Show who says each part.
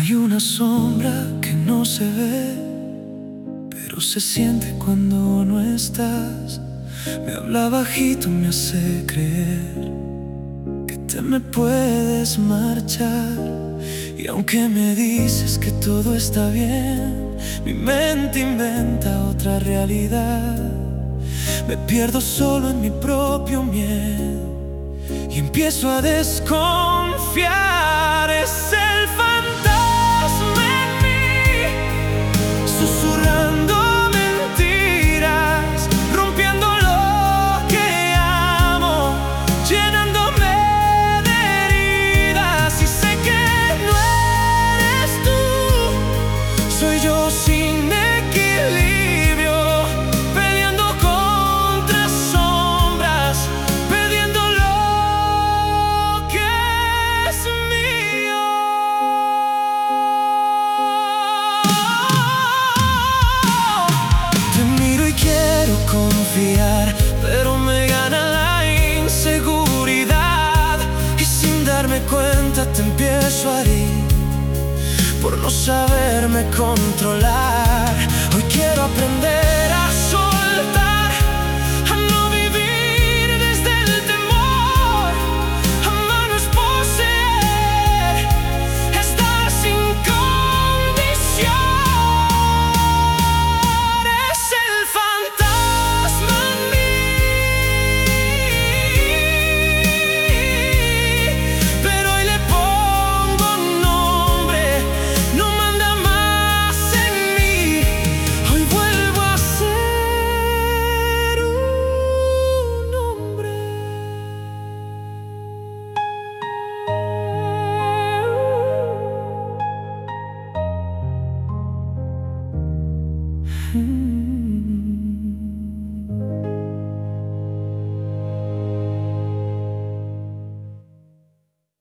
Speaker 1: Hay una sombra que no se ve, pero se siente cuando no estás. Me habla bajito, me hace creer que te me puedes marchar. Y aunque me dices que todo está bien, mi mente inventa otra realidad. Me pierdo solo en mi propio miedo y empiezo a desconfiar. Es el fantasma en mí, susurrando mentiras, rompiendo lo que amo, llenándome de heridas. Y sé que no eres tú, soy yo sin equilibrio, peleando contra sombras, perdiendo lo que es mío. Te miro y quiero confiar, pero me gana la inseguridad. Y sin darme cuenta te empiezo a herir por no saberme controlar. Hoy quiero aprender a soltar, a no vivir desde el temor. Amar no es poseer, estar sin condición. Es el fantasma en mí, pero hoy le pongo nombre. No manda más en mí. Hoy vuelvo a ser un hombre. Mm.